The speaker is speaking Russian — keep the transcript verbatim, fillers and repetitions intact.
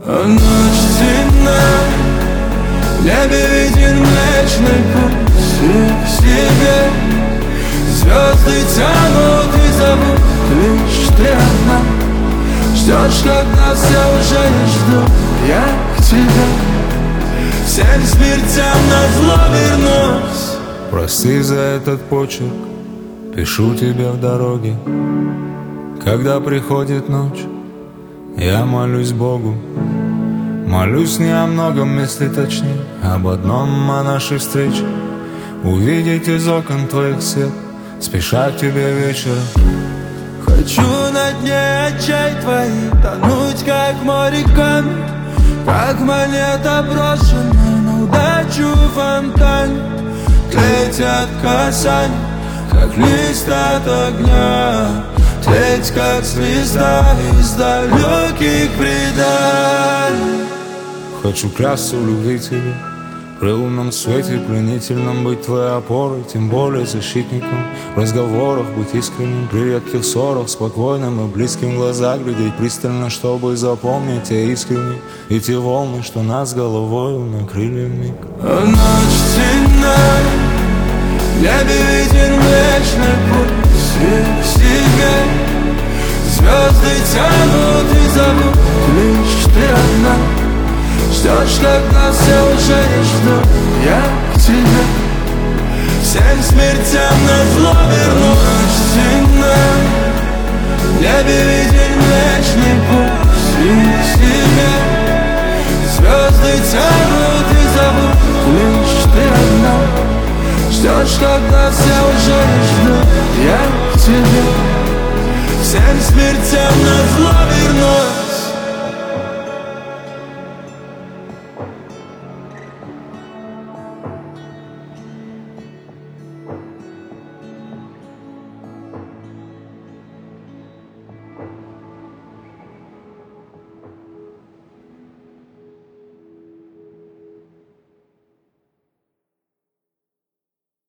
А ночь темна, в небе виден млечный путь к себе. Звезды тянут и зовут, лишь ты одна ждешь, когда все уже не ждут. Я к тебе всем смертям назло вернусь. Прости за этот почерк, пишу тебе в дороге. Когда приходит ночь, я молюсь Богу. Молюсь не о многом, если точнее, об одном, о нашей встрече. Увидеть из окон твоих свет, спеша к тебе вечером. Хочу на дне очей твоих тонуть, как море камень, как монета, брошенная на удачу в фонтане. Тлеть от касаний, как лист от огня, тлеть, как звезда из далеких преданий. Хочу клясться в любви тебе, при лунном свете пленительном быть твоей опорой, тем более защитником. В разговорах быть искренним, при редких ссорах спокойным и близким, в глаза глядеть пристально, чтобы запомнить я искренне и те волны, что нас головою накрыли вмиг. А ночь темна, в небе виден млечный путь к себе. Звезды тянут и зовут, лишь ты одна ждешь, когда все уже не ждут. Я к тебе всем смертям назло вернусь. Темна, в небе виден млечный путь к себе. Звезды тянут и зовут, лишь ты одна ждешь, когда все уже не ждут. Я к тебе всем смертям назло